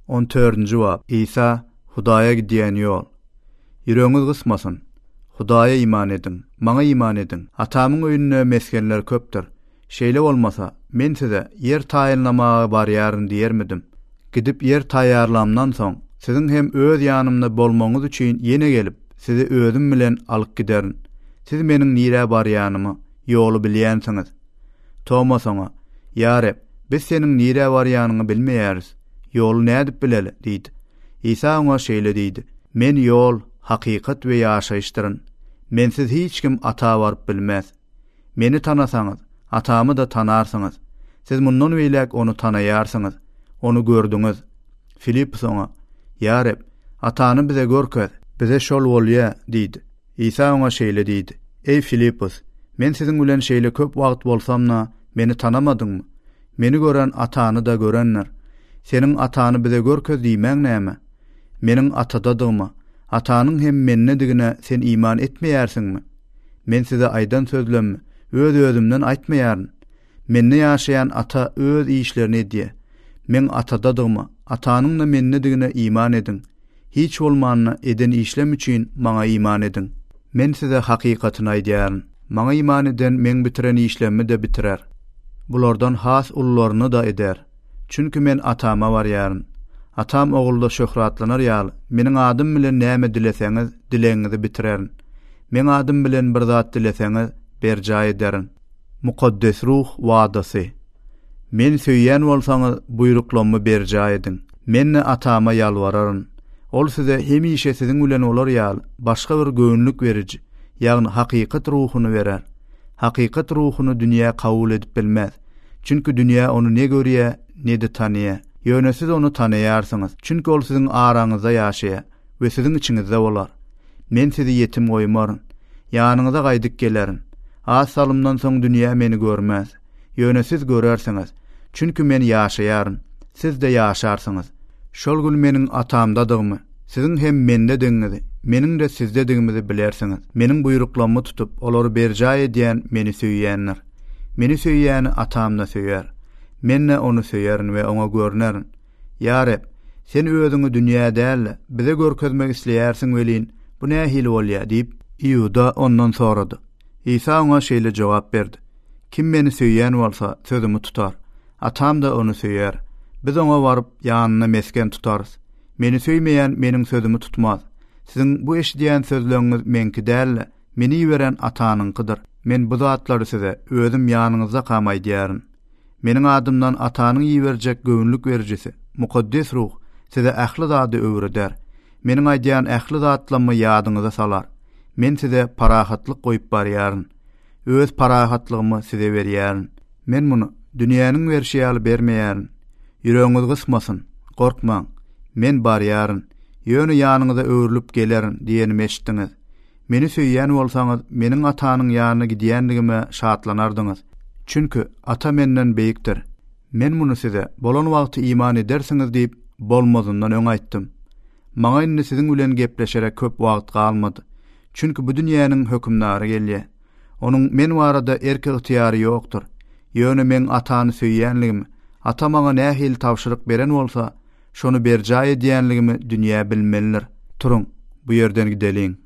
14-nji jogap. İsa Hudaýa gidýän ýol. Ýüregiňiz gysmasyn. Hudaýa iman edin, maňa iman edin. Atamyň öýünde meskenler köpdir. Şeýle bolmasa, men size yer taýýanlamagy barýaryn diýermidim. Gidip yer taýýarlamdan soň, siziň hem öz ýanymda bolmaňyz üçin ýene gelip, sizi özüm bilen alyp giderin. Siz meniň nire barýanymy, ýoly bilýänsiňiz. Tomas oňa, "Ya Rab, biz seniň nire barýanyny bilmeýäris. Ýoly nädip bileli?" diýdi. İsa oňa şeýle diýdi: "Men ýol, hakykat we ýaşaýyşdyryn. Mensiz hiç kim ata baryp bilmez. Meni tanasaňyz, atamy da tanarsyňyz. Siz mundan beýlek onu tanaýarsyňyz, onu gördüňiz." Filip soňa, "Ya Rab, atany bize görkezd, bize şol bolýa" diýdi. İsa oňa şeýle diýdi: "Ey Filipus, men siziň bilen şeýle köp wagt bolsamna, meni tanamadyňmy? Meni gören atany da görenler. Seniň atany bize görkez diýmäň näme? Meniň atadadygyma, atanyň hem menne digine sen iman etmeýärsiňmi? Men size aýdan sözlemmi, öz özümden aýtmaýaryn. Menne ýaşaýan ata öz işlerini edýär. Men atadadygyma, atanyň da menne digine iman edin. Hiç bolmanyna eden işlem üçin maňa iman edin. Men size hakykatyny aýdýaryn. Maňa iman eden men bitiren işlemmi de bitirer. Bulardan has ullaryny da eder. Çünkü men atama barýaryn. Atam ogulda şöhratlanar ýaly. Meniň adym bilen näme dileseňiz, dileňizi bitirerin. Men adym bilen bir zat dileseňiz, berja ederin. Mukaddes ruh wadasy. Men söýýän bolsaňyz, buýruklamy berja edin. Menne atama ýalwararyn. Ol size hemişe siziň bilen olar ýaly, başga bir göwnlük beriji, ýagny hakykat ruhuny berer. Hakykat ruhuny dünýä kabul edip bilmez. Çünkü dünýä onu ne görýär, ne de tanýar. Ýöne siz onu tanıyarsınız. Çünkü ol siziň araňyzda ýaşaýar we siziň içiňizde bolar. Men sizi yetim goýmaryn. Ýanyňyza gaýdyp gelerin. Az salymdan soň dünýä meni görmez. Ýöne siz görersiňiz. Çünkü men ýaşaýaryn. Siz de ýaşarsyňyz. Şol gün meniň atamdadygymy, siziň hem mende diňizi, meniň de sizde diňimizi bilersiňiz. Meniň buýruklamy tutup, olary berja edýän meni söýýänler. Meni söýýäni atam da söýýär. Menne onu söýärin we oňa görnerin. Ya Rab, sen özüňi dünýä däl, bize görkezmek isleýärsiň welin, bu näme hil bolýar diýip Ýuda ondan sorady. İsa oňa şeýle jogap berdi: "Kim meni söýýän bolsa, sözümi tutar. Atam da onu söýýär. Biz oňa baryp ýanyna mesken tutarys. Meni söýmeýän meniň sözümi tutmaz. Siziň bu eşidýän sözleriňiz menki däl, meni ýiberen atanyňkydyr. Men bu zatlary size özüm ýanyňyzda gamaý diýärin. Meniň adymdan atanyň ýiberjek göwnlük berjisi, mukaddes ruh, size ähli zady öwreder. Meniň aýdýan ähli zatlamy ýadyňyza salar. Men size parahatlyk goýup barýaryn. Öz parahatlygymy size berýäryn. Men muny dünýäniň berşiýaly bermeýäryn. Ýüregiňiz gysmasyn, gorkmaň. Men barýaryn. Ýöne ýanyňyza öwrülüp gelerin diýenimi eşitdiňiz. Meni söýýän bolsaňyz, meniň atanyň ýanyna gidýändigime şatlanardyňyz. Çünkü ata menden beýikdir. Men muny size bolan wagty iman edersiňiz diýip bolmazyndan öň aýtdym. Maňa indi siziň bilen gepleşerek köp wagt galmady. Çünkü bu dünýäniň hökümdary gelýär. Onuň men barada erki ýytyary ýokdur. Ýöne men atany söýýänligimi, ata maňa nähil tawşyryk beren bolsa, şonu berja edýänligimi dünýä bilmelidir. Turun, bu ýerden gideliň.